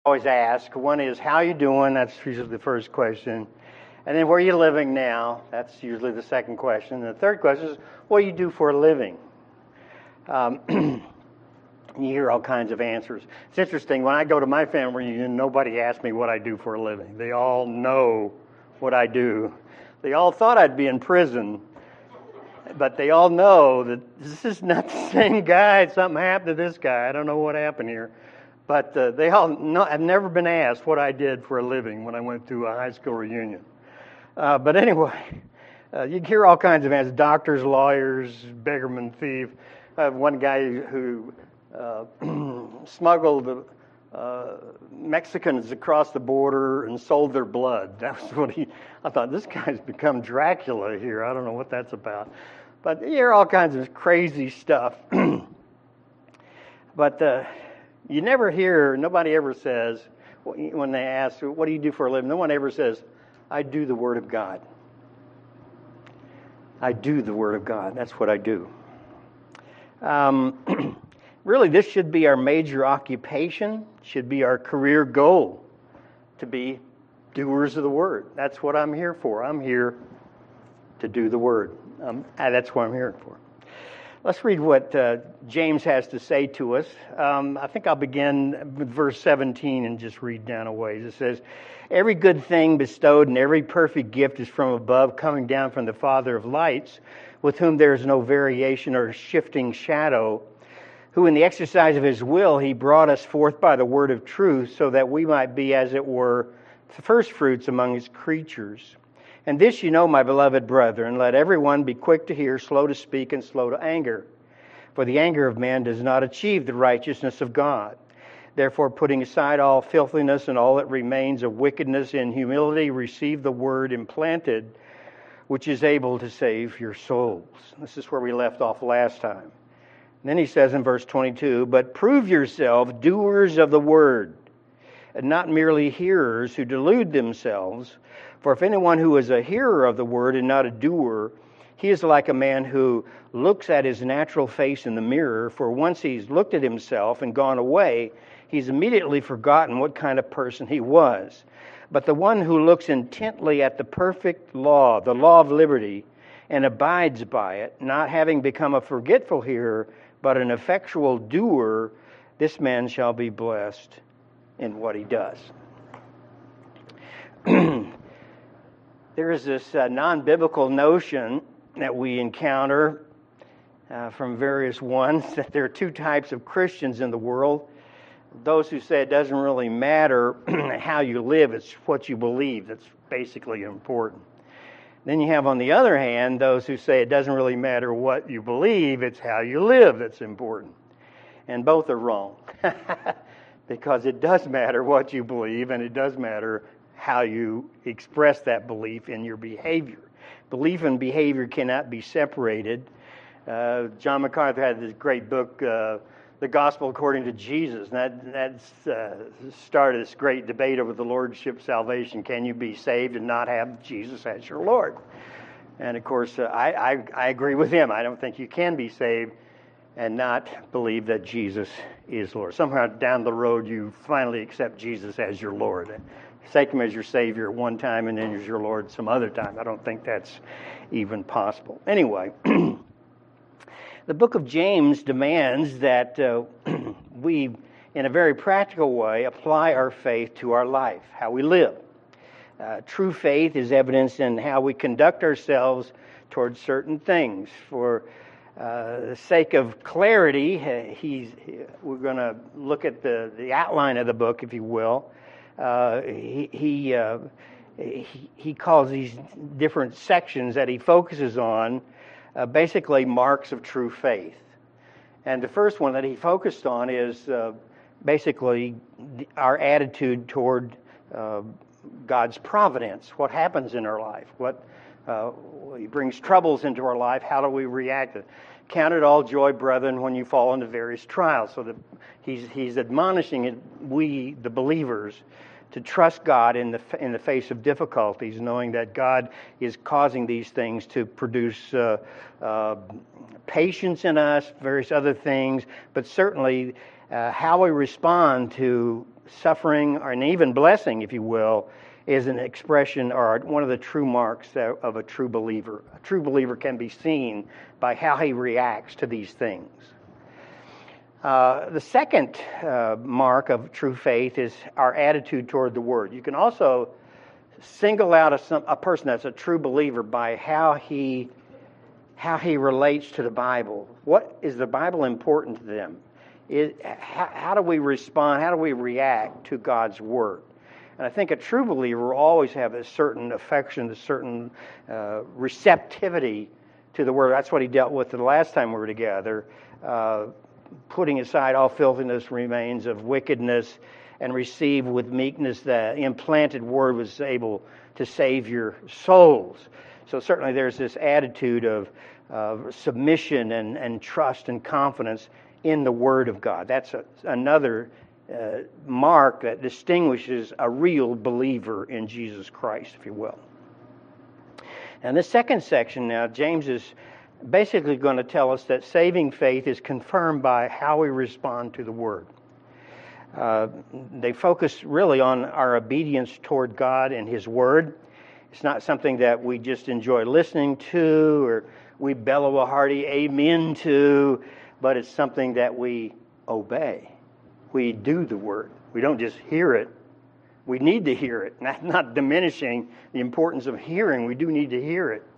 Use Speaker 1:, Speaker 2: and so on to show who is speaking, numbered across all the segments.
Speaker 1: always ask. One is, how you doing? That's usually the first question. And then, where are you living now? That's usually the second question. And the third question is, what do you do for a living? You hear all kinds of answers. It's interesting. When I go to my family reunion, nobody asks me what I do for a living. They all know what I do. They all thought I'd be in prison, but they all know that this is not the same guy. Something happened to this guy. I don't know what happened here. But they all know, I've never been asked what I did for a living when I went to a high school reunion. But anyway, you hear all kinds of answers: doctors, lawyers, beggarman, thief. I have one guy who smuggled Mexicans across the border and sold their blood. That was what I thought, this guy's become Dracula here. I don't know what that's about. But you hear all kinds of crazy stuff. But you never hear, nobody ever says, when they ask, what do you do for a living? No one ever says, I do the Word of God. I do the Word of God. That's what I do. Really, this should be our major occupation, should be our career goal, to be doers of the Word. That's what I'm here for. I'm here to do the Word. That's what I'm here for. Let's read what James has to say to us. I think I'll begin with verse 17 and just read down a ways. It says, every good thing bestowed and every perfect gift is from above, coming down from the Father of lights, with whom there is no variation or shifting shadow, who in the exercise of his will he brought us forth by the word of truth, so that we might be, as it were, the first fruits among his creatures. And this you know, my beloved brethren, let everyone be quick to hear, slow to speak, and slow to anger. For the anger of man does not achieve the righteousness of God. Therefore, putting aside all filthiness and all that remains of wickedness, in humility receive the word implanted, which is able to save your souls. This is where we left off last time. And then he says in verse 22, but prove yourselves doers of the word, and not merely hearers who delude themselves. For if anyone who is a hearer of the word and not a doer, he is like a man who looks at his natural face in the mirror, for once he's looked at himself and gone away, he's immediately forgotten what kind of person he was. But the one who looks intently at the perfect law, the law of liberty, and abides by it, not having become a forgetful hearer, but an effectual doer, this man shall be blessed in what he does. There is this non-biblical notion that we encounter from various ones, that there are two types of Christians in the world. Those who say it doesn't really matter how you live, it's what you believe that's basically important. Then you have, on the other hand, those who say it doesn't really matter what you believe, it's how you live that's important. And both are wrong. Because it does matter what you believe, and it does matter how you express that belief in your behavior. Belief and behavior cannot be separated. John MacArthur had this great book, The Gospel According to Jesus, and that's started this great debate over the Lordship salvation. Can you be saved and not have Jesus as your Lord? And of course, I agree with him. I don't think you can be saved and not believe that Jesus is Lord. Somehow down the road, you finally accept Jesus as your Lord. Take him as your Savior at one time and then as your Lord some other time. I don't think that's even possible. Anyway, the book of James demands that we, in a very practical way, apply our faith to our life, how we live. True faith is evidenced in how we conduct ourselves towards certain things. For the sake of clarity, we're going to look at the outline of the book, if you will. He calls these different sections that he focuses on basically marks of true faith. And the first one that he focused on is basically our attitude toward God's providence. What happens in our life? What he brings troubles into our life. How do we react? Count it all joy, brethren, when you fall into various trials. So that he's admonishing we, the believers, to trust God in the face of difficulties, knowing that God is causing these things to produce patience in us, various other things, but certainly how we respond to suffering, or an even blessing, if you will, is an expression or one of the true marks of a true believer. A true believer can be seen by how he reacts to these things. The second mark of true faith is our attitude toward the Word. You can also single out a person that's a true believer by how he relates to the Bible. What is the Bible important to them? How do we respond? How do we react to God's Word? And I think a true believer will always have a certain affection, a certain receptivity to the Word. That's what he dealt with the last time we were together. Putting aside all filthiness remains of wickedness, and receive with meekness the implanted Word was able to save your souls. So certainly there's this attitude of submission and trust and confidence in the Word of God. That's another mark that distinguishes a real believer in Jesus Christ, if you will. And the second section now, James is basically going to tell us that saving faith is confirmed by how we respond to the Word. They focus really on our obedience toward God and His Word. It's not something that we just enjoy listening to or we bellow a hearty amen to, but it's something that we obey. We do the Word. We don't just hear it. We need to hear it. Not diminishing the importance of hearing. We do need to hear it.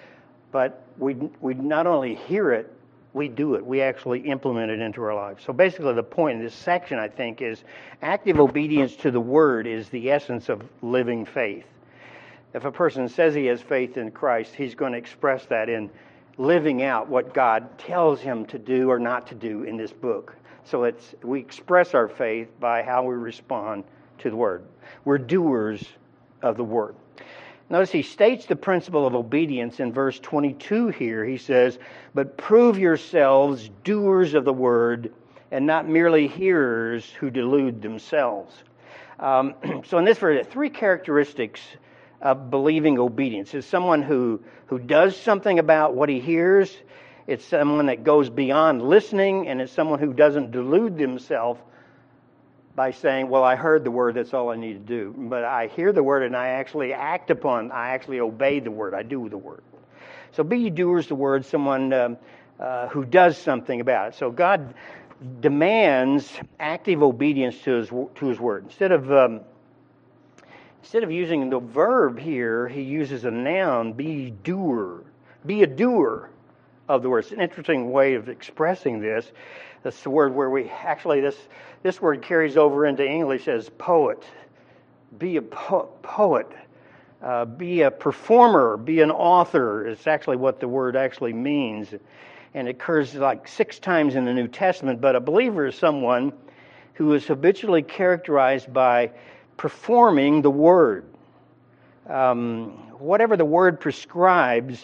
Speaker 1: But we not only hear it, we do it. We actually implement it into our lives. So basically the point in this section, I think, is active obedience to the Word is the essence of living faith. If a person says he has faith in Christ, he's going to express that in living out what God tells him to do or not to do in this book. So we express our faith by how we respond to the Word. We're doers of the Word. Notice he states the principle of obedience in verse 22 here. He says, "But prove yourselves doers of the Word and not merely hearers who delude themselves." So in this verse, three characteristics of believing obedience. It's someone who does something about what he hears. It's someone that goes beyond listening, and it's someone who doesn't delude themselves by saying, well, I heard the Word, that's all I need to do. But I hear the Word and I actually act upon, I actually obey the Word, I do the Word. So be ye doers of the Word, someone who does something about it. So God demands active obedience to His Word. Instead of using the verb here, He uses a noun, be doer. Be a doer of the Word. It's an interesting way of expressing this. That's the word where we actually, this word carries over into English as poet. Be a poet. Be a performer. Be an author. It's actually what the word actually means. And it occurs like 6 times in the New Testament. But a believer is someone who is habitually characterized by performing the Word. Whatever the Word prescribes,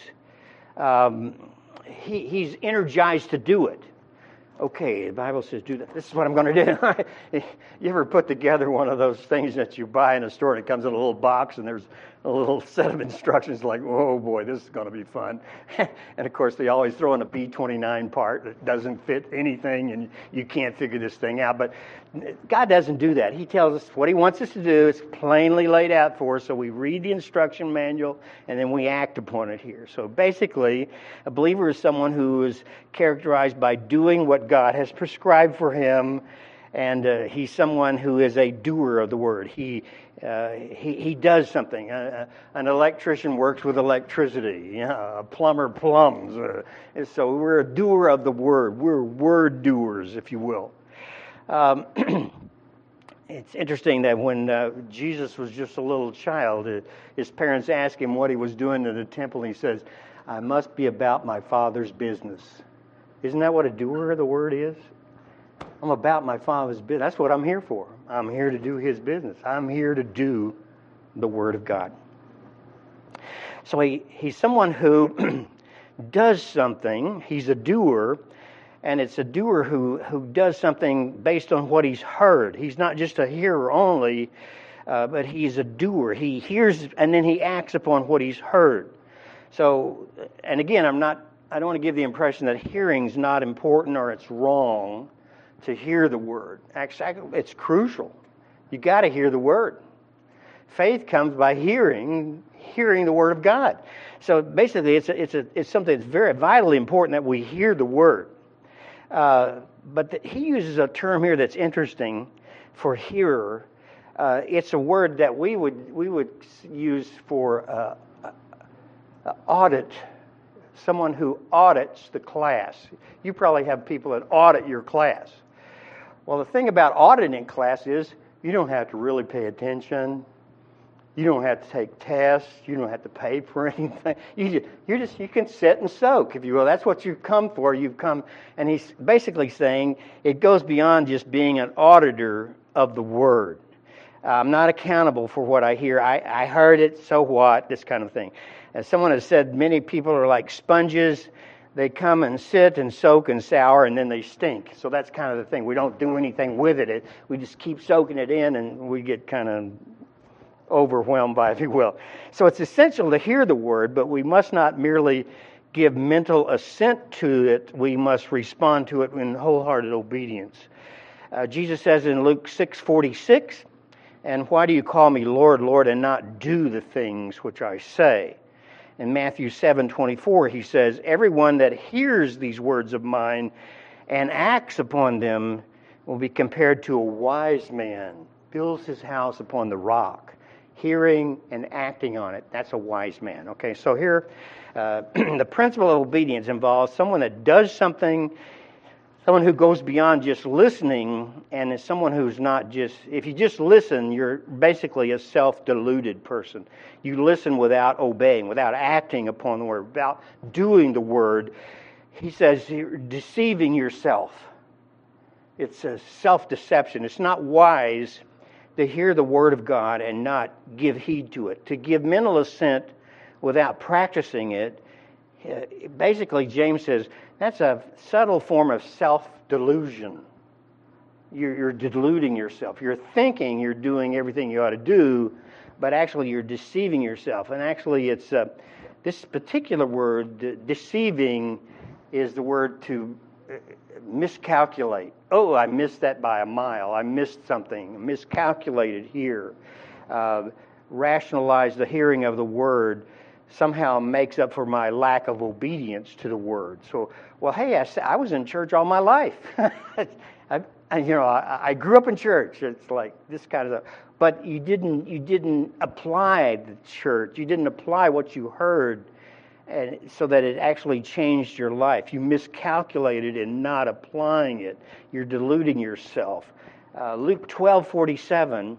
Speaker 1: he's energized to do it. Okay, the Bible says do that. This is what I'm going to do. You ever put together one of those things that you buy in a store and it comes in a little box and there's a little set of instructions like, oh boy, this is going to be fun. And of course they always throw in a B-29 part that doesn't fit anything and you can't figure this thing out. But God doesn't do that. He tells us what He wants us to do. It's plainly laid out for us. So we read the instruction manual and then we act upon it here. So basically, a believer is someone who is characterized by doing what God has prescribed for him, and he's someone who is a doer of the Word. He does something. An electrician works with electricity. A plumber plumbs. So we're a doer of the Word. We're word doers, if you will. It's interesting that when Jesus was just a little child, his parents asked him what he was doing in the temple, and he says, I must be about my Father's business. Isn't that what a doer of the Word is? I'm about my Father's business. That's what I'm here for. I'm here to do His business. I'm here to do the Word of God. So he's someone who does something. He's a doer, and it's a doer who does something based on what he's heard. He's not just a hearer only, but he's a doer. He hears and then he acts upon what he's heard. So, and again, I don't want to give the impression that hearing's not important or it's wrong to hear the Word. Actually, it's crucial. You got to hear the Word. Faith comes by hearing the Word of God. So basically, it's something that's very vitally important that we hear the Word. But he uses a term here that's interesting for hearer. It's a word that we would use for audit. Someone who audits the class. You probably have people that audit your class. Well, the thing about auditing class is you don't have to really pay attention. You don't have to take tests. You don't have to pay for anything. You can sit and soak, if you will. That's what you've come for. You've come, and he's basically saying it goes beyond just being an auditor of the Word. I'm not accountable for what I hear. I heard it, so what? This kind of thing. As someone has said, many people are like sponges. They come and sit and soak and sour, and then they stink. So that's kind of the thing. We don't do anything with it. We just keep soaking it in, and we get kind of overwhelmed by it, if you will. So it's essential to hear the Word, but we must not merely give mental assent to it. We must respond to it in wholehearted obedience. Jesus says in Luke 6:46, "And why do you call me Lord, Lord, and not do the things which I say?" In Matthew 7:24, he says, "Everyone that hears these words of mine and acts upon them will be compared to a wise man, builds his house upon the rock." Hearing and acting on it, that's a wise man. Okay, so here, the principle of obedience involves someone that does something, someone who goes beyond just listening, and is someone who's not just, if you just listen, you're basically a self-deluded person. You listen without obeying, without acting upon the Word, without doing the Word. He says you're deceiving yourself. It's a self-deception. It's not wise to hear the Word of God and not give heed to it. To give mental assent without practicing it, basically James says, that's a subtle form of self-delusion. You're deluding yourself. You're thinking you're doing everything you ought to do, but actually you're deceiving yourself. And actually it's this particular word, deceiving, is the word to miscalculate. Oh, I missed that by a mile. I missed something. Miscalculated here. Rationalize the hearing of the Word somehow makes up for my lack of obedience to the Word. So, well, hey, I was in church all my life. I grew up in church. It's like this kind of stuff. But you didn't apply the church. You didn't apply what you heard, and so that it actually changed your life. You miscalculated in not applying it. You're deluding yourself. Luke 12:47.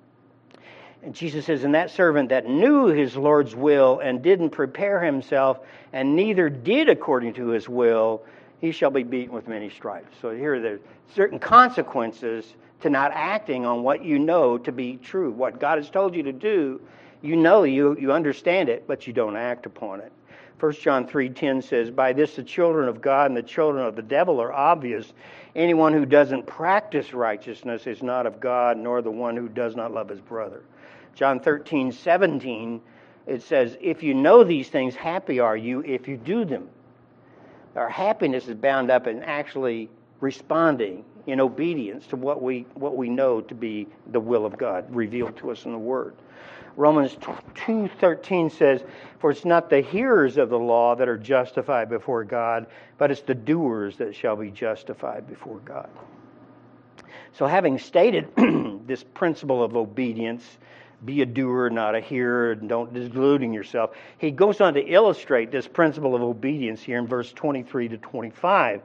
Speaker 1: And Jesus says, "And that servant that knew his Lord's will and didn't prepare himself and neither did according to his will, he shall be beaten with many stripes." So here there's certain consequences to not acting on what you know to be true. What God has told you to do, you understand it, but you don't act upon it. 1 John 3:10 says, "By this the children of God and the children of the devil are obvious. Anyone who doesn't practice righteousness is not of God, nor the one who does not love his brother." John 13:17, it says, "If you know these things, happy are you if you do them." Our happiness is bound up in actually responding in obedience to what we know to be the will of God revealed to us in the Word. Romans 2:13 says, "For it's not the hearers of the law that are justified before God, but it's the doers that shall be justified before God." So having stated this principle of obedience, be a doer, not a hearer, and don't deluding yourself, he goes on to illustrate this principle of obedience here in verse 23 to 25.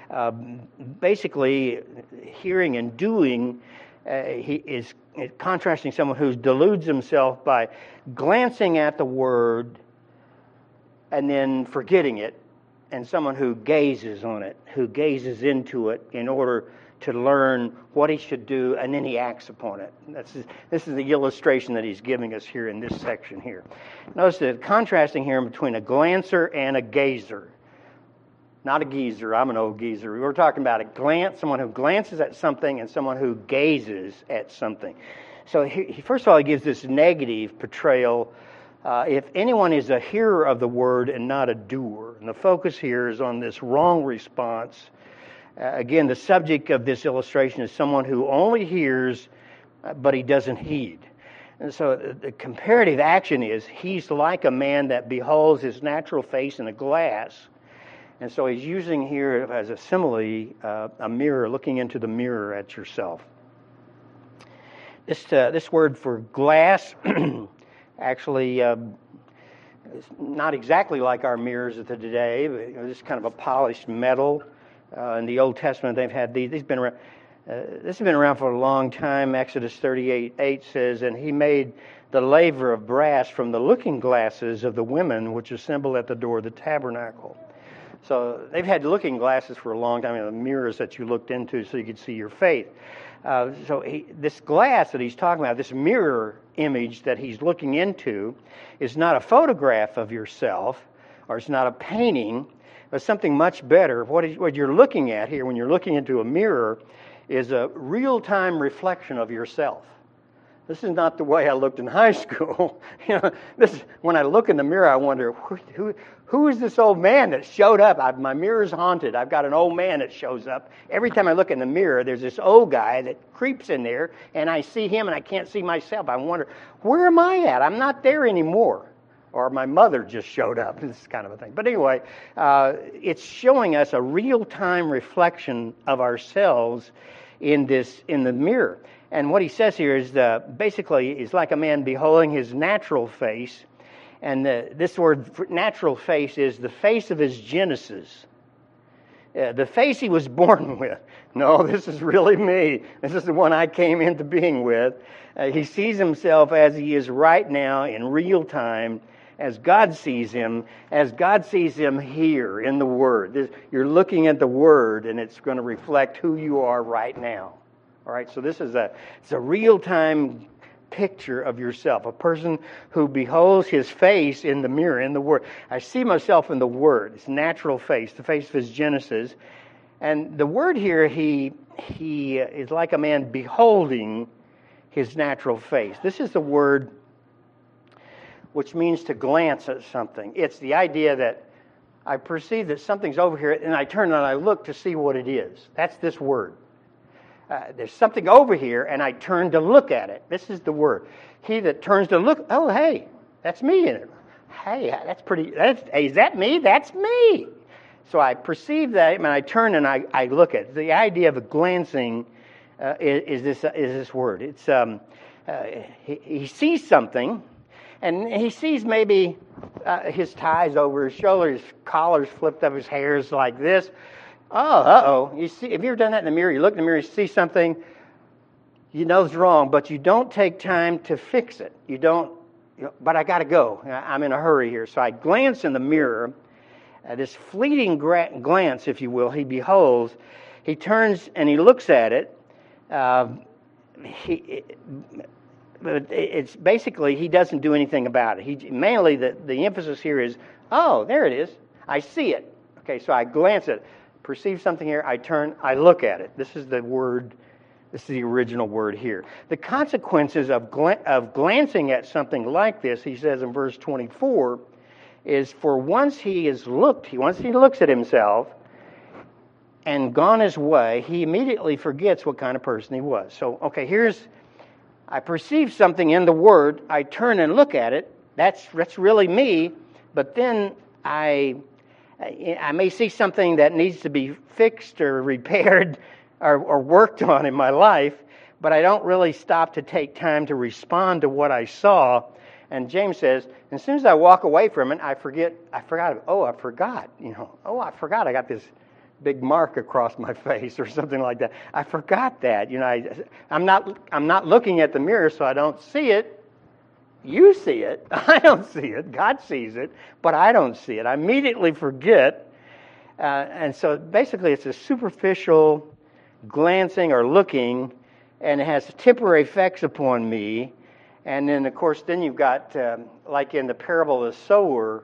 Speaker 1: Basically, hearing and doing, he is contrasting someone who deludes himself by glancing at the Word and then forgetting it, and someone who gazes on it, who gazes into it in order to learn what he should do, and then he acts upon it. This is the illustration that he's giving us here in this section here. Notice the contrasting here between a glancer and a gazer. Not a geezer. I'm an old geezer. We're talking about a glance, someone who glances at something, and someone who gazes at something. So he first of all, he gives this negative portrayal. If anyone is a hearer of the Word and not a doer, and the focus here is on this wrong response. Again, the subject of this illustration is someone who only hears but he doesn't heed. And so the comparative action is he's like a man that beholds his natural face in a glass. And so he's using here as a simile a mirror, looking into the mirror at yourself. This word for glass actually is not exactly like our mirrors of today. But, this is kind of a polished metal. In the Old Testament, they've had these. They've been around. This has been around for a long time. Exodus 38:8 says, "And he made the laver of brass from the looking glasses of the women which assemble at the door of the tabernacle." So they've had looking glasses for a long time, the mirrors that you looked into so you could see your face. This glass that he's talking about, this mirror image that he's looking into, is not a photograph of yourself, or it's not a painting, but something much better. What you're looking at here when you're looking into a mirror is a real-time reflection of yourself. This is not the way I looked in high school. When I look in the mirror, I wonder, who is this old man that showed up? My mirror's haunted. I've got an old man that shows up. Every time I look in the mirror, there's this old guy that creeps in there, and I see him, and I can't see myself. I wonder, where am I at? I'm not there anymore. Or my mother just showed up, this kind of a thing. But anyway, it's showing us a real-time reflection of ourselves in the mirror. And what he says here is basically is like a man beholding his natural face. And this word for natural face is the face of his genesis. The face he was born with. No, this is really me. This is the one I came into being with. He sees himself as he is right now in real time, as God sees him here in the Word. You're looking at the Word, and it's going to reflect who you are right now. All right, so it's a real-time picture of yourself, a person who beholds his face in the mirror, in the Word. I see myself in the Word, his natural face, the face of his genesis. And the word here, he is like a man beholding his natural face. This is the word which means to glance at something. It's the idea that I perceive that something's over here, and I turn and I look to see what it is. That's this word. There's something over here, and I turn to look at it. This is the word. He that turns to look, oh, hey, that's me in it. Hey, is that me? That's me. So I perceive that, and I turn and I look at it. The idea of a glancing is this word. It's he sees something, and he sees maybe his tie's over his shoulder, his collar's flipped up, his hair's like this. Oh, you see, have you ever done that in the mirror? You look in the mirror, you see something, you know it's wrong, but you don't take time to fix it. You don't, but I got to go. I'm in a hurry here. So I glance in the mirror, this fleeting glance, if you will, he beholds. He turns and he looks at it. It's basically he doesn't do anything about it. Mainly the emphasis here is, oh, there it is. I see it. Okay, so I glance at it. Perceive something here, I turn, I look at it. This is the word, this is the original word here. The consequences of glancing at something like this, he says in verse 24, is for once he looks at himself and gone his way, he immediately forgets what kind of person he was. So, okay, I perceive something in the Word, I turn and look at it, that's really me, but then I may see something that needs to be fixed or repaired or worked on in my life, but I don't really stop to take time to respond to what I saw. And James says, as soon as I walk away from it, I forgot. I forgot. I got this big mark across my face or something like that. I forgot that. I'm not looking at the mirror, so I don't see it. You see it. I don't see it. God sees it, but I don't see it. I immediately forget. And so basically it's a superficial glancing or looking, and it has temporary effects upon me. And then, of course, you've got, like in the parable of the sower,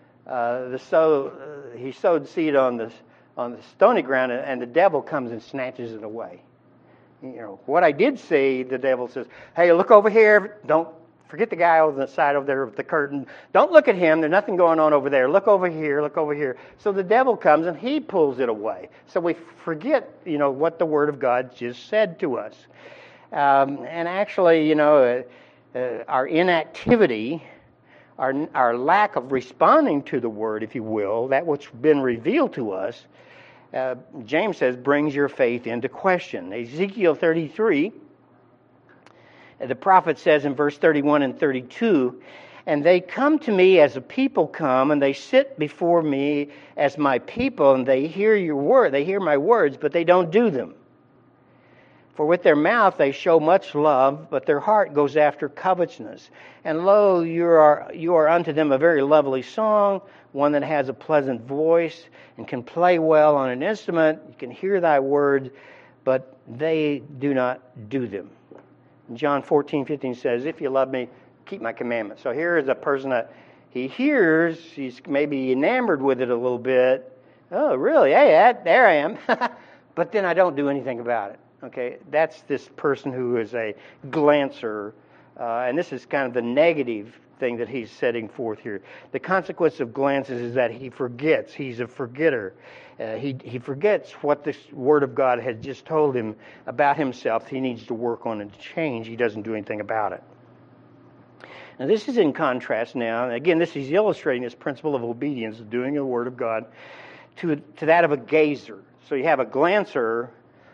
Speaker 1: he sowed seed on the stony ground, and the devil comes and snatches it away. What I did see, the devil says, hey, look over here. Don't forget the guy on the side over there with the curtain. Don't look at him. There's nothing going on over there. Look over here. Look over here. So the devil comes and he pulls it away. So we forget, what the Word of God just said to us. And actually, our inactivity, our lack of responding to the Word, if you will, that which has been revealed to us, James says, brings your faith into question. Ezekiel 33, the prophet says in verse 31 and 32, and they come to me as a people come, and they sit before me as my people, and they hear your word, they hear my words, but they don't do them. For with their mouth they show much love, but their heart goes after covetousness. And lo, you are unto them a very lovely song, one that has a pleasant voice, and can play well on an instrument. You can hear thy words, but they do not do them. John 14:15 says, if you love me, keep my commandments. So here is a person that he hears, he's maybe enamored with it a little bit. Oh, really? Hey, there I am. But then I don't do anything about it. Okay, that's this person who is a glancer, and this is kind of the negative thing that he's setting forth here. The consequence of glances is that he forgets. He's a forgetter. He forgets what this Word of God has just told him about himself. He needs to work on and change. He doesn't do anything about it. Now, this is in contrast now. Again, this is illustrating this principle of obedience, doing the Word of God, to that of a gazer. So you have a glancer.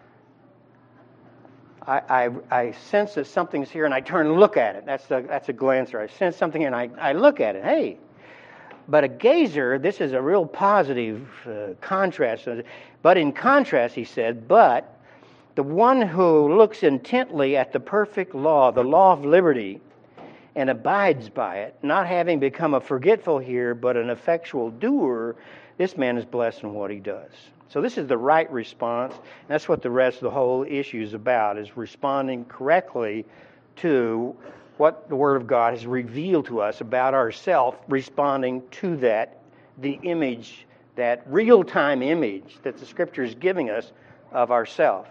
Speaker 1: I sense that something's here, and I turn and look at it. That's a glancer. I sense something, and I look at it. Hey, but a gazer, this is a real positive contrast. But in contrast, he said, but the one who looks intently at the perfect law, the law of liberty, and abides by it, not having become a forgetful hearer, but an effectual doer, this man is blessed in what he does. So this is the right response. And that's what the rest of the whole issue is about, is responding correctly to what the Word of God has revealed to us about ourselves, responding to that, the image, that real-time image that the Scripture is giving us of ourselves.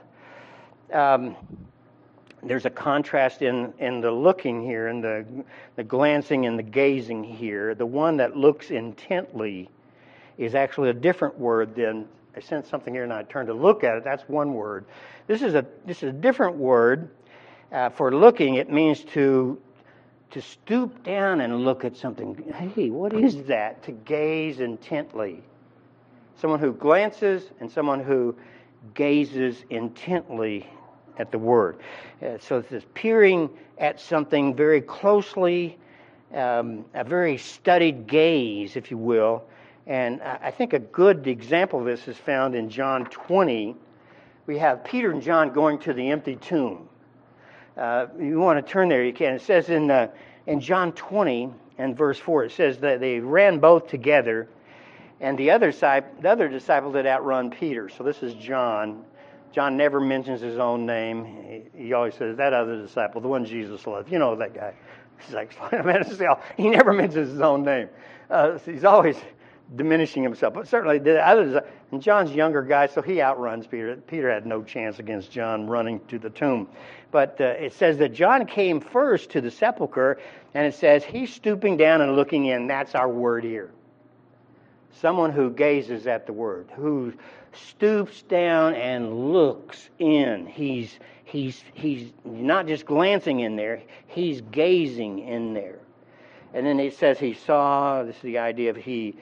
Speaker 1: There's a contrast in the looking here, and the glancing and the gazing here. The one that looks intently is actually a different word than I sense something here and I turn to look at it. That's one word. This is a different word for looking. It means to stoop down and look at something. Hey, what is that? To gaze intently. Someone who glances and someone who gazes intently at the Word. So it's this peering at something very closely, a very studied gaze, if you will. And I think a good example of this is found in John 20. We have Peter and John going to the empty tomb. You want to turn there, you can. It says in John 20 and verse 4, it says that they ran both together, and the other disciple did outrun Peter. So this is John. John never mentions his own name. He always says, that other disciple, the one Jesus loved. You know that guy. He's like, he never mentions his own name. He's always diminishing himself. But certainly the others, and John's younger guy, so he outruns Peter. Peter had no chance against John running to the tomb. But it says that John came first to the sepulcher, and it says he's stooping down and looking in. That's our word here. Someone who gazes at the Word, who stoops down and looks in. He's not just glancing in there, he's gazing in there. And then it says he saw. This is the idea of he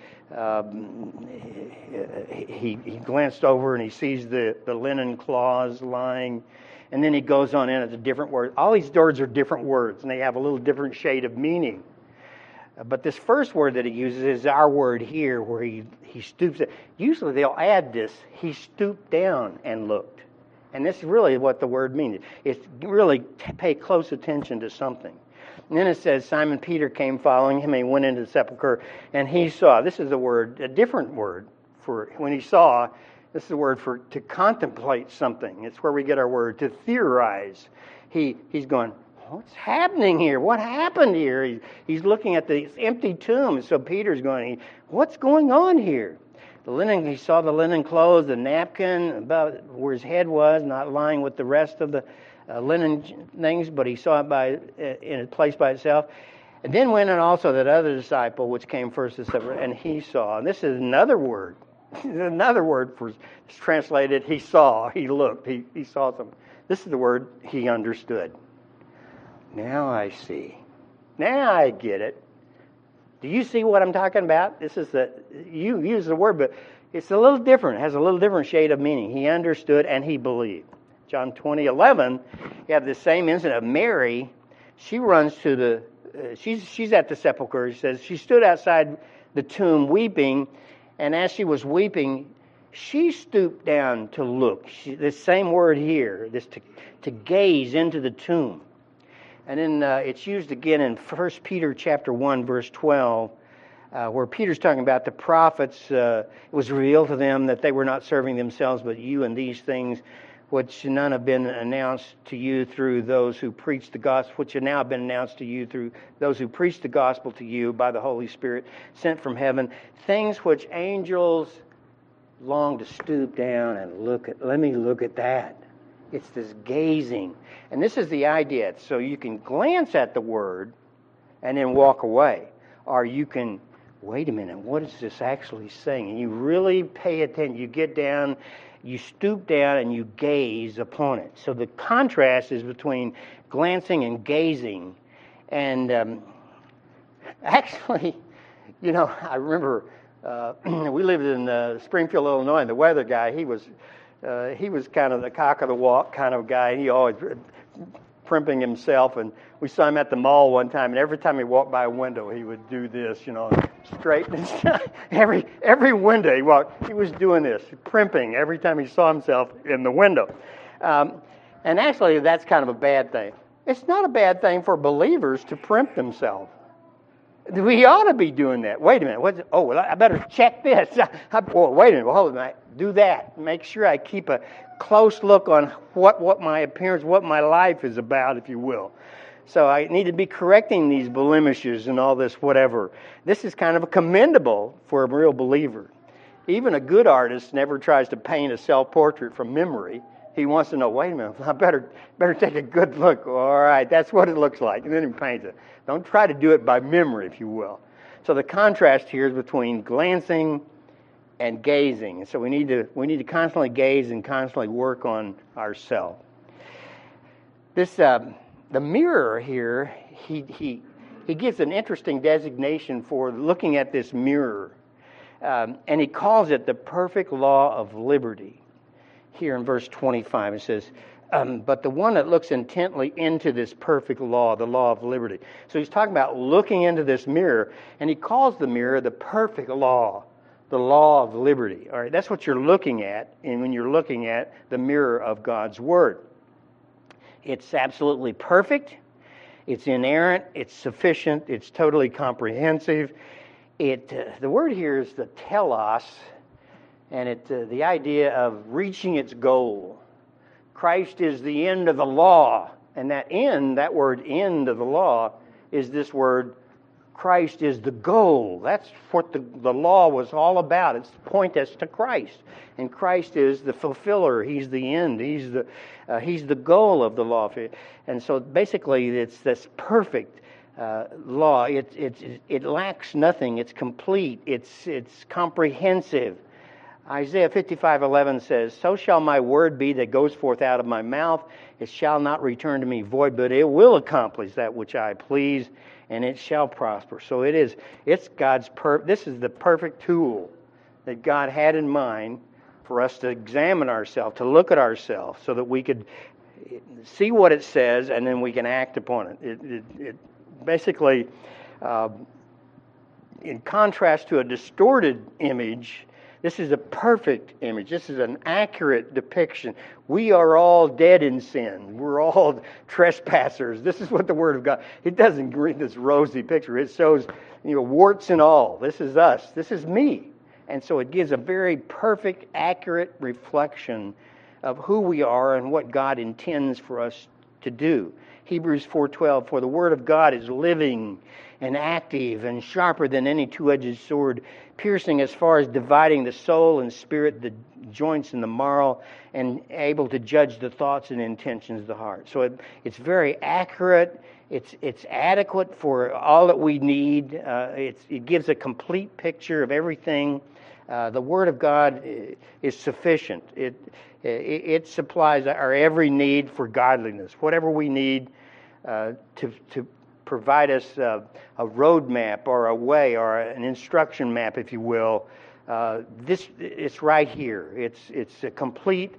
Speaker 1: glanced over and he sees the linen cloths lying. And then he goes on in. It's a different word. All these words are different words, and they have a little different shade of meaning. But this first word that he uses is our word here, where he stoops. Usually they'll add this, he stooped down and looked. And this is really what the word means. It's really pay close attention to something. And then it says Simon Peter came following him, and he went into the sepulcher, and he saw. This is a different word for when he saw. This is a word for to contemplate something. It's where we get our word to theorize. He's going, what's happening here? What happened here? He's looking at the empty tomb. So Peter's going, what's going on here? He saw the linen clothes, the napkin about where his head was, not lying with the rest of the linen things, but he saw it in a place by itself. And then went on also that other disciple, which came first to supper, and he saw. And this is another word. Another word for it's translated, he saw, he looked, he saw something. This is the word he understood. Now I see. Now I get it. Do you see what I'm talking about? You use the word, but it's a little different. It has a little different shade of meaning. He understood and he believed. John 20:11, you have the same incident of Mary. She runs to she's at the sepulcher. It says she stood outside the tomb weeping, and as she was weeping, she stooped down to look. The same word here, this to gaze into the tomb. And then it's used again in 1 Peter chapter 1, verse 12, where Peter's talking about the prophets. It was revealed to them that they were not serving themselves, but you, and these things which none have been announced to you through those who preach the gospel, which have now been announced to you through those who preach the gospel to you by the Holy Spirit sent from heaven, things which angels long to stoop down and look at. Let me look at that. It's this gazing. And this is the idea. So you can glance at the word and then walk away. Or you can, wait a minute, what is this actually saying? And you really pay attention. You get down, you stoop down, and you gaze upon it. So the contrast is between glancing and gazing. And actually, I remember we lived in Springfield, Illinois, and the weather guy, he was kind of the cock of the walk kind of guy. He always primping himself, and we saw him at the mall one time, and every time he walked by a window, he would do this, straight. every window he walked, he was doing this, primping every time he saw himself in the window. And actually, that's kind of a bad thing. It's not a bad thing for believers to primp themselves. We ought to be doing that. Wait a minute. I better check this. Wait a minute. Hold a minute. Do that. Make sure I keep a close look on what my appearance, what my life is about, if you will. So I need to be correcting these blemishes and all this whatever. This is kind of commendable for a real believer. Even a good artist never tries to paint a self-portrait from memory. He wants to know, wait a minute, I better take a good look. All right, that's what it looks like. And then he paints it. Don't try to do it by memory, if you will. So the contrast here is between glancing and gazing. And so we need to constantly gaze and constantly work on ourselves. This the mirror here, he gives an interesting designation for looking at this mirror. And he calls it the perfect law of liberty. Here in verse 25 it says, but the one that looks intently into this perfect law, the law of liberty. So he's talking about looking into this mirror, and he calls the mirror the perfect law, the law of liberty. All right, that's what you're looking at, and when you're looking at the mirror of God's Word. It's absolutely perfect, it's inerrant, it's sufficient, it's totally comprehensive. The word here is the telos, and the idea of reaching its goal. Christ is the end of the law, and that word end of the law is this word, Christ is the goal. That's what the law was all about. It's the point as to Christ. And Christ is the fulfiller. He's the end. He's the goal of the law. And so basically it's this perfect law. It lacks nothing. It's complete. It's comprehensive. Isaiah 55:11 says, so shall my word be that goes forth out of my mouth. It shall not return to me void, but it will accomplish that which I please, and it shall prosper. So it's God's this is the perfect tool that God had in mind for us to examine ourselves, to look at ourselves, so that we could see what it says, and then we can act upon it. It basically, in contrast to a distorted image, this is a perfect image. This is an accurate depiction. We are all dead in sin. We're all trespassers. This is what the Word of God, it doesn't read this rosy picture. It shows, warts and all. This is us. This is me. And so it gives a very perfect, accurate reflection of who we are and what God intends for us to do. Hebrews 4:12, for the Word of God is living and active and sharper than any two-edged sword, piercing as far as dividing the soul and spirit, the joints and the marrow, and able to judge the thoughts and intentions of the heart. So it's very accurate. It's adequate for all that we need. It gives a complete picture of everything The Word of God is sufficient. It supplies our every need for godliness. Whatever we need to provide us a roadmap or a way or an instruction map, if you will. It's right here. It's a complete,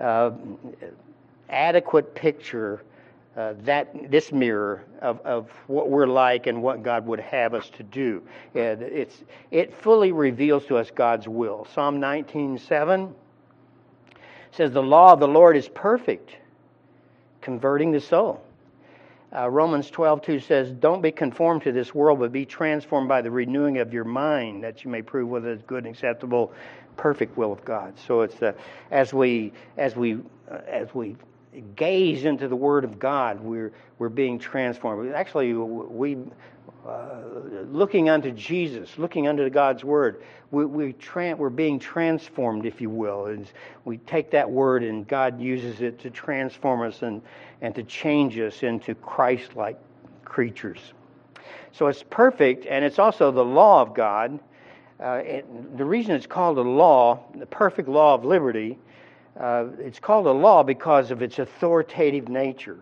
Speaker 1: adequate picture. This mirror of what we're like and what God would have us to do. It fully reveals to us God's will. Psalm 19:7 says, "The law of the Lord is perfect, converting the soul." Romans 12:2 says, "Don't be conformed to this world, but be transformed by the renewing of your mind, that you may prove whether it's good and acceptable, perfect will of God." So it's as we gaze into the Word of God, we're being transformed. Actually, looking unto Jesus, looking unto God's Word, we're being transformed, if you will. And we take that Word, and God uses it to transform us and to change us into Christ-like creatures. So it's perfect, and it's also the law of God. The reason it's called a law, the perfect law of liberty, it's called a law because of its authoritative nature.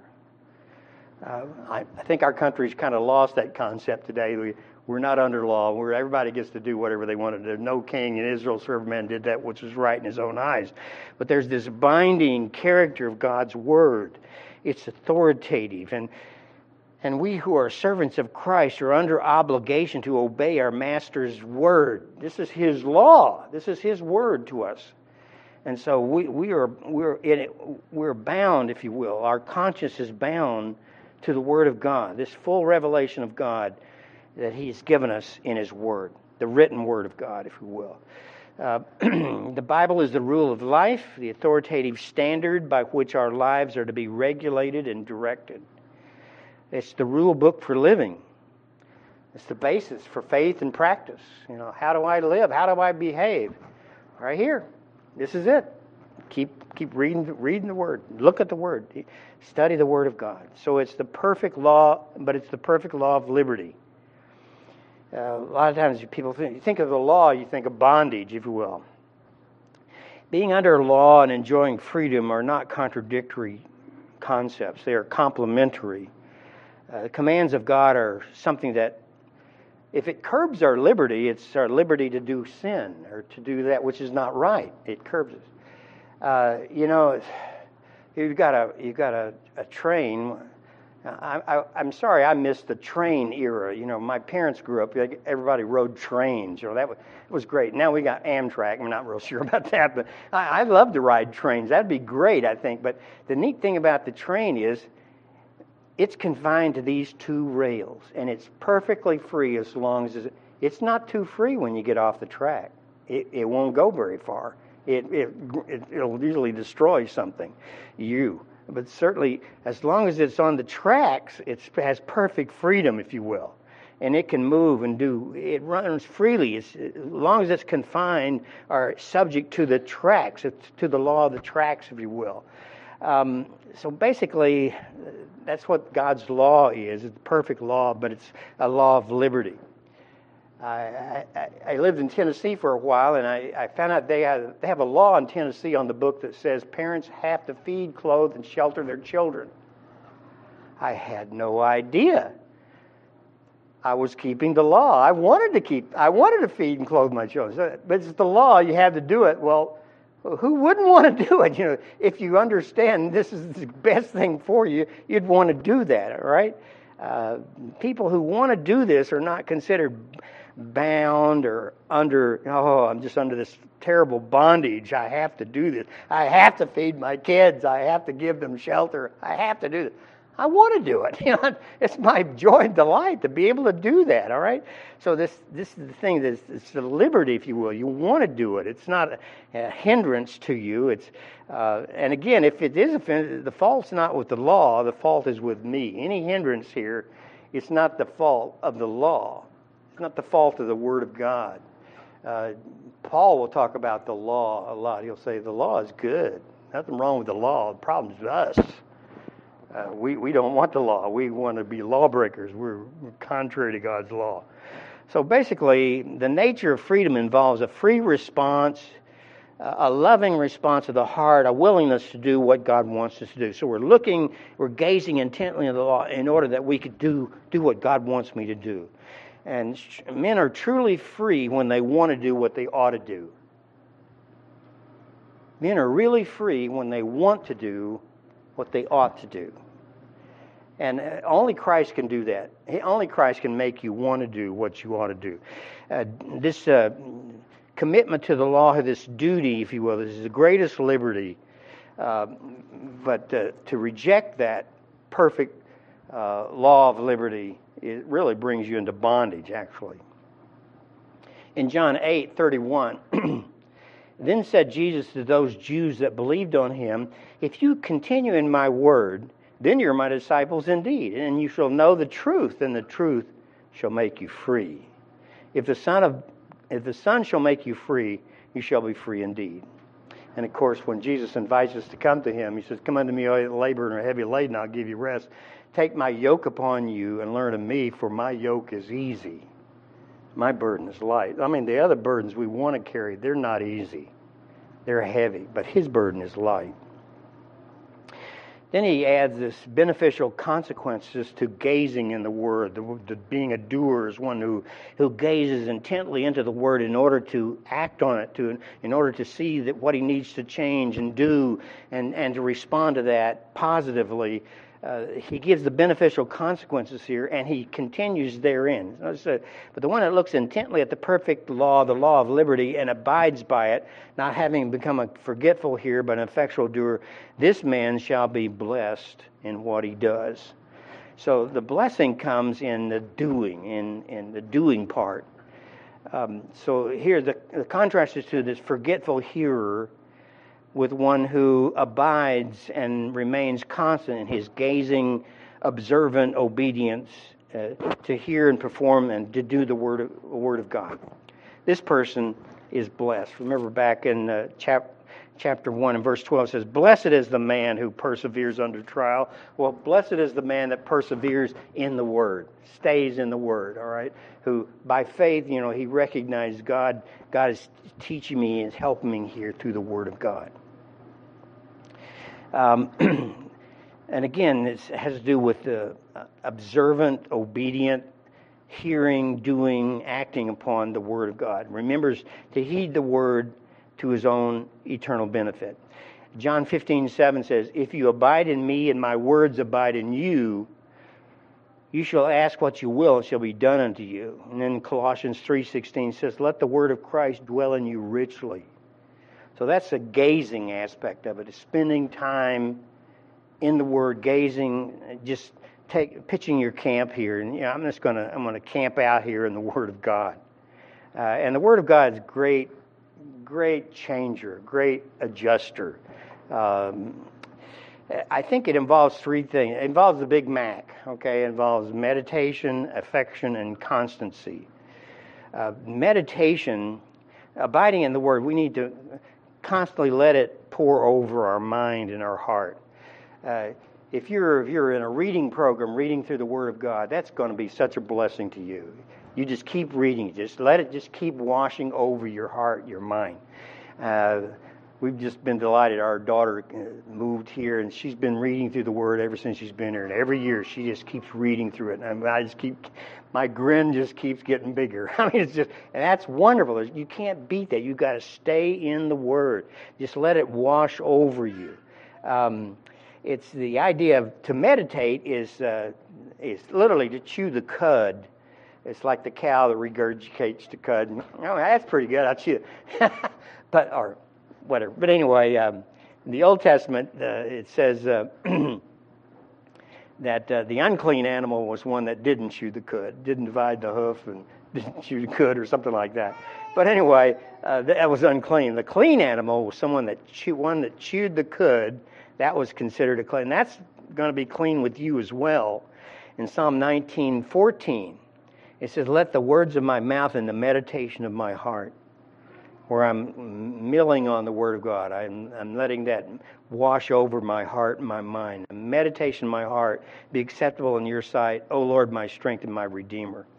Speaker 1: I think our country's kind of lost that concept today. We're not under law. Everybody gets to do whatever they want to do. No king in Israel served men did that which was right in his own eyes. But there's this binding character of God's Word. It's authoritative. And we who are servants of Christ are under obligation to obey our Master's Word. This is His law. This is His Word to us. And so we're bound, if you will. Our conscience is bound to the Word of God, this full revelation of God that He's given us in His Word, the written Word of God, if you will. The Bible is the rule of life, the authoritative standard by which our lives are to be regulated and directed. It's the rule book for living. It's the basis for faith and practice. How do I live? How do I behave? Right here. This is it. Keep reading the Word. Look at the Word. Study the Word of God. So it's the perfect law, but it's the perfect law of liberty. A lot of times people think of the law, you think of bondage, if you will. Being under law and enjoying freedom are not contradictory concepts. They are complementary. The commands of God are something that, if it curbs our liberty, it's our liberty to do sin or to do that which is not right. It curbs us. You've got a train. I'm sorry, I missed the train era. My parents grew up. Everybody rode trains. That was great. Now we got Amtrak. I'm not real sure about that, but I love to ride trains. That'd be great, I think. But the neat thing about the train is, it's confined to these two rails, and it's perfectly free as long as it's not too free when you get off the track. It won't go very far. It'll usually destroy something, But certainly, as long as it's on the tracks, it has perfect freedom, if you will, and it can move and do. It runs freely. As long as it's confined or subject to the tracks, to the law of the tracks, if you will. So basically, that's what God's law is. It's a perfect law, but it's a law of liberty. I lived in Tennessee for a while, and I found out they have a law in Tennessee on the book that says parents have to feed, clothe, and shelter their children. I had no idea. I was keeping the law. I wanted to feed and clothe my children. But it's the law. You have to do it. Well, who wouldn't want to do it? If you understand this is the best thing for you, you'd want to do that, all right? People who want to do this are not considered bound or I'm just under this terrible bondage. I have to do this. I have to feed my kids. I have to give them shelter. I have to do this. I want to do it. It's my joy and delight to be able to do that, all right? So this is the thing, it's the liberty, if you will. You want to do it. It's not a hindrance to you. And again, if it is offensive, the fault's not with the law, the fault is with me. Any hindrance here, it's not the fault of the law. It's not the fault of the Word of God. Paul will talk about the law a lot. He'll say the law is good. Nothing wrong with the law. The problem is us. We don't want the law. We want to be lawbreakers. We're contrary to God's law. So basically, the nature of freedom involves a free response, a loving response of the heart, a willingness to do what God wants us to do. So we're gazing intently on the law in order that we could do what God wants me to do. And men are truly free when they want to do what they ought to do. Men are really free when they want to do what they ought to do. And only Christ can do that. Only Christ can make you want to do what you ought to do. This commitment to the law, this duty, if you will, this is the greatest liberty. But to reject that perfect law of liberty, it really brings you into bondage, actually. In John 8:31, then said Jesus to those Jews that believed on him, if you continue in my word, then you're my disciples indeed, and you shall know the truth, and the truth shall make you free. If the Son shall make you free, you shall be free indeed. And of course, when Jesus invites us to come to him, he says, come unto me, all you labor and are heavy laden, I'll give you rest. Take my yoke upon you and learn of me, for my yoke is easy. My burden is light. I mean, the other burdens we want to carry, they're not easy. They're heavy, but his burden is light. Then he adds this beneficial consequences to gazing in the Word. The being a doer is one who gazes intently into the Word in order to act on it, in order to see that what he needs to change and do, and to respond to that positively. He gives the beneficial consequences here, and he continues therein. But the one that looks intently at the perfect law, the law of liberty, and abides by it, not having become a forgetful hearer, but an effectual doer, this man shall be blessed in what he does. So the blessing comes in the doing, in the doing part. So here the contrast is to this forgetful hearer with one who abides and remains constant in his gazing, observant obedience to hear and perform and to do the word of God. This person is blessed. Remember back in chapter 1 and verse 12 says, blessed is the man who perseveres under trial. Well, blessed is the man that perseveres in the Word, stays in the Word, all right? Who by faith, he recognizes God is teaching me and helping me here through the Word of God. And again, it has to do with the observant, obedient, hearing, doing, acting upon the Word of God. Remembers to heed the Word to his own eternal benefit. John 15:7 says, if you abide in me and my words abide in you, you shall ask what you will, it shall be done unto you. And then Colossians 3:16 says, let the word of Christ dwell in you richly. So that's a gazing aspect of it, is spending time in the Word, gazing, just pitching your camp here. And I'm going to camp out here in the Word of God. And the Word of God is great changer, great adjuster. I think it involves three things. It involves the Big Mac, okay? It involves meditation, affection, and constancy. Meditation, abiding in the Word, we need to constantly let it pour over our mind and our heart. If you're in a reading program, reading through the Word of God, that's going to be such a blessing to you. You just keep reading. Just let it just keep washing over your heart, your mind. We've just been delighted. Our daughter moved here, and she's been reading through the Word ever since she's been here. And every year, she just keeps reading through it. And my grin just keeps getting bigger. I mean, and that's wonderful. You can't beat that. You've got to stay in the Word. Just let it wash over you. It's the idea of to meditate is literally to chew the cud. It's like the cow that regurgitates the cud. Oh, that's pretty good. I'll chew it. Or whatever. But anyway, in the Old Testament, it says that the unclean animal was one that didn't chew the cud, didn't divide the hoof and didn't chew the cud or something like that. But anyway, that was unclean. The clean animal was one that chewed the cud. That was considered a clean. And that's going to be clean with you as well. In Psalm 19:14, it says, let the words of my mouth and the meditation of my heart, where I'm milling on the Word of God. I'm letting that wash over my heart and my mind. The meditation of my heart be acceptable in your sight, O Lord, my strength and my Redeemer.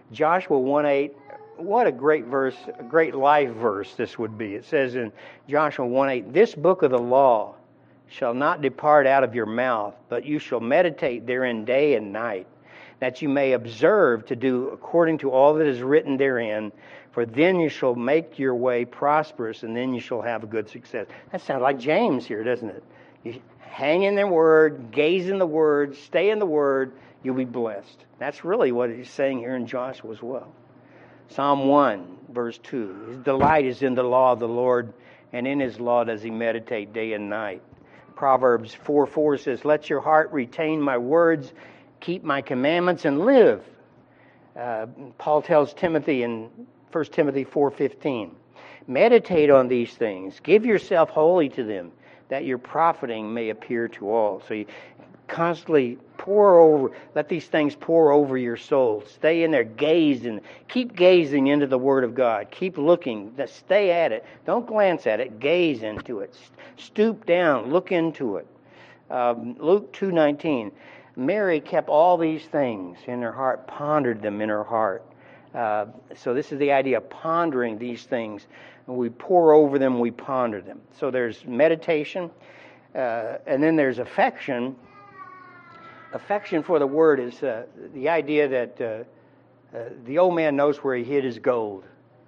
Speaker 1: Joshua 1:8, what a great verse, a great life verse this would be. It says in Joshua 1:8, "This book of the law shall not depart out of your mouth, but you shall meditate therein day and night, that you may observe to do according to all that is written therein, for then you shall make your way prosperous, and then you shall have a good success." That sounds like James here, doesn't it? You hang in the Word, gaze in the Word, stay in the Word, you'll be blessed. That's really what he's saying here in Joshua as well. Psalm 1, verse 2, "His delight is in the law of the Lord, and in His law does he meditate day and night." Proverbs 4:4 says, "Let your heart retain my words, keep my commandments, and live." Paul tells Timothy in 1 Timothy 4:15, "Meditate on these things, give yourself wholly to them, that your profiting may appear to all." So you constantly let these things pour over your soul. Stay in there, gaze, and keep gazing into the Word of God. Keep looking, stay at it. Don't glance at it, gaze into it. Stoop down, look into it. Luke 2:19, "Mary kept all these things in her heart, pondered them in her heart." So this is the idea of pondering these things. We pour over them, we ponder them. So there's meditation, and then there's affection. Affection for the Word is the idea that the old man knows where he hid his gold.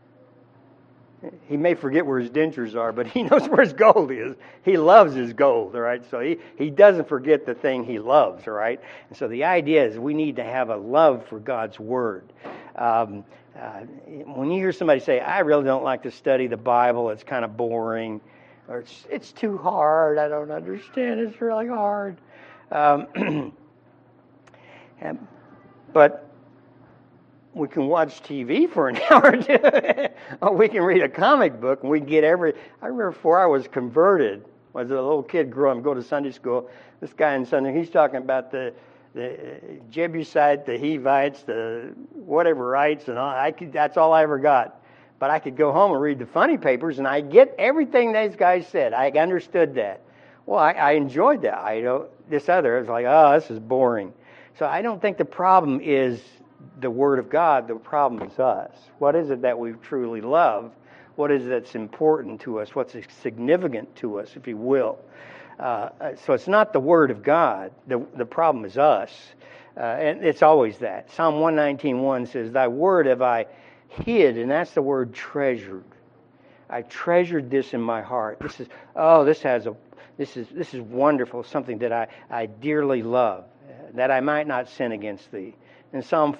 Speaker 1: He may forget where his dentures are, but he knows where his gold is. He loves his gold, all right? So he doesn't forget the thing he loves, all right? And so the idea is we need to have a love for God's Word. When you hear somebody say, "I really don't like to study the Bible, it's kind of boring," or it's too hard, "I don't understand, it's really hard." But we can watch TV for an hour or two, or we can read a comic book, and we get I remember before I was converted, as a little kid growing up, go to Sunday school, this guy in Sunday, he's talking about the Jebusite, the Hivites, the whatever-ites, and all. That's all I ever got. But I could go home and read the funny papers, and I get everything these guys said. I understood that. Well, I enjoyed that. This other, it's like, oh, this is boring. So I don't think the problem is the Word of God. The problem is us. What is it that we truly love? What is it that's important to us? What's significant to us, if you will? So it's not the Word of God. The problem is us. And it's always that. Psalm 119:1 says, "Thy word have I hid," and that's the word treasured. I treasured this in my heart. This is wonderful, something that I dearly love, that I might not sin against thee. And Psalm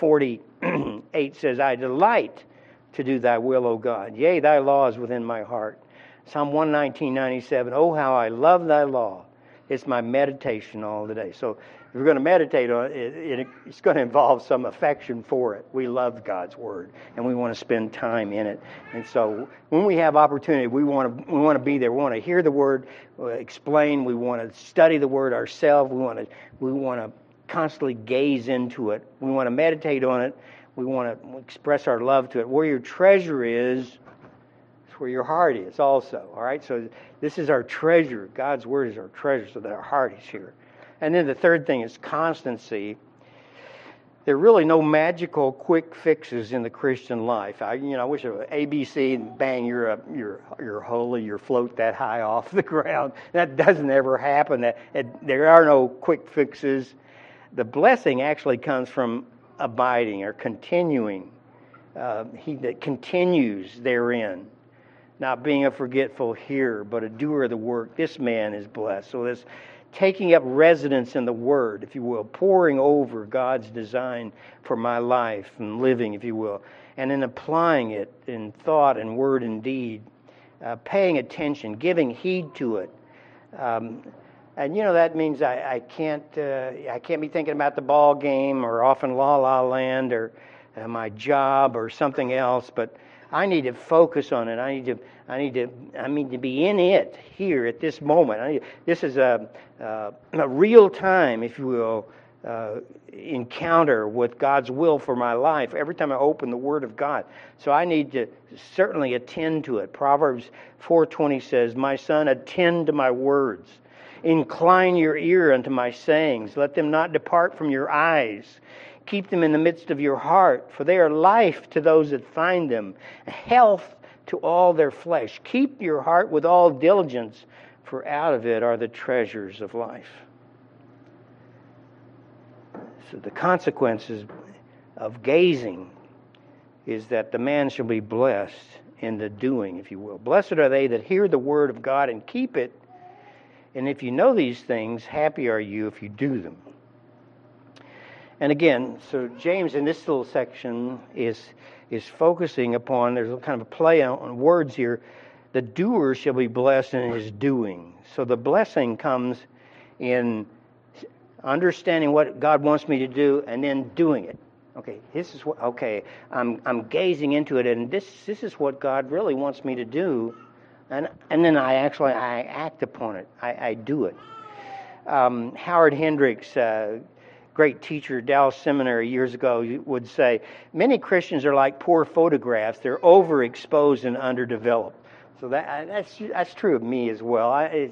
Speaker 1: 48 says, "I delight to do thy will, O God. Yea, thy law is within my heart." Psalm 119:97, "Oh, how I love thy law. It's my meditation all the day." So if we're going to meditate on it, it's going to involve some affection for it. We love God's Word, and we want to spend time in it. And so when we have opportunity, we want to be there. We want to hear the Word explained. We want to study the Word ourselves. We want to constantly gaze into it. We want to meditate on it. We want to express our love to it. Where your treasure is where your heart is also. All right? So this is our treasure. God's Word is our treasure, so that our heart is here. And then the third thing is constancy. There are really no magical quick fixes in the Christian life. I wish it was ABC and bang, you're holy, you float that high off the ground. That doesn't ever happen. There are no quick fixes. The blessing actually comes from abiding or continuing. He that continues therein, not being a forgetful hearer, but a doer of the work, this man is blessed. So this taking up residence in the Word, if you will, pouring over God's design for my life and living, if you will, and then applying it in thought and word and deed, paying attention, giving heed to it. And that means I can't be thinking about the ball game or off in La La Land or my job or something else, but I need to focus on it. I need to be in it here at this moment. This is a real time, if you will, encounter with God's will for my life every time I open the Word of God. So I need to certainly attend to it. Proverbs 4:20 says, "My son, attend to my words. Incline your ear unto my sayings. Let them not depart from your eyes. Keep them in the midst of your heart, for they are life to those that find them, health to all their flesh. Keep your heart with all diligence, for out of it are the treasures of life. So the consequences of gazing is that the man shall be blessed in the doing, if you will. Blessed are they that hear the word of God and keep it. And if you know these things, happy are you if you do them. And again, so James in this little section is focusing upon, there's kind of a play on words here, the doer shall be blessed in his doing. So the blessing comes in understanding what God wants me to do and then doing it. Okay, this is what. Okay, I'm gazing into it, and this is what God really wants me to do, and then I act upon it. I do it. Howard Hendricks, great teacher, Dallas Seminary years ago, would say many Christians are like poor photographs. They're overexposed and underdeveloped. So that's true of me as well.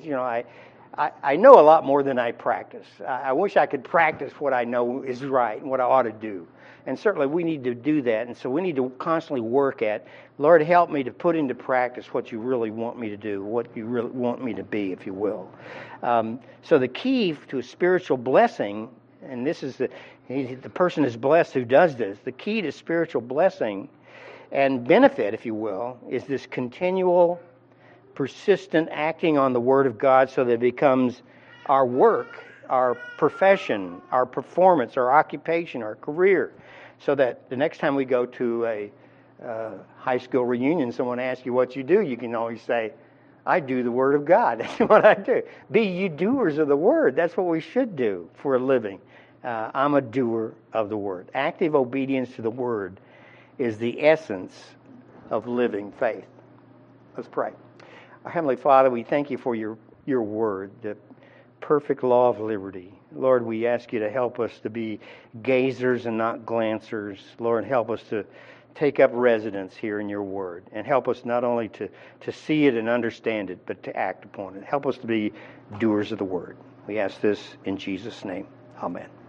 Speaker 1: I know a lot more than I practice. I wish I could practice what I know is right and what I ought to do. And certainly we need to do that. And so we need to constantly work at, Lord, help me to put into practice what you really want me to do, what you really want me to be, if you will. So the key to a spiritual blessing, and this is the person is blessed who does this, the key to spiritual blessing and benefit, if you will, is this continual, persistent acting on the Word of God so that it becomes our work, our profession, our performance, our occupation, our career, so that the next time we go to a high school reunion, someone asks you what you do, you can always say, I do the Word of God. That's what I do. Be ye doers of the Word. That's what we should do for a living. I'm a doer of the Word. Active obedience to the Word is the essence of living faith. Let's pray. Our Heavenly Father, we thank you for your Word, the perfect law of liberty. Lord, we ask you to help us to be gazers and not glancers. Lord, help us to take up residence here in your Word, and help us not only to see it and understand it, but to act upon it. Help us to be doers of the Word. We ask this in Jesus' name. Amen.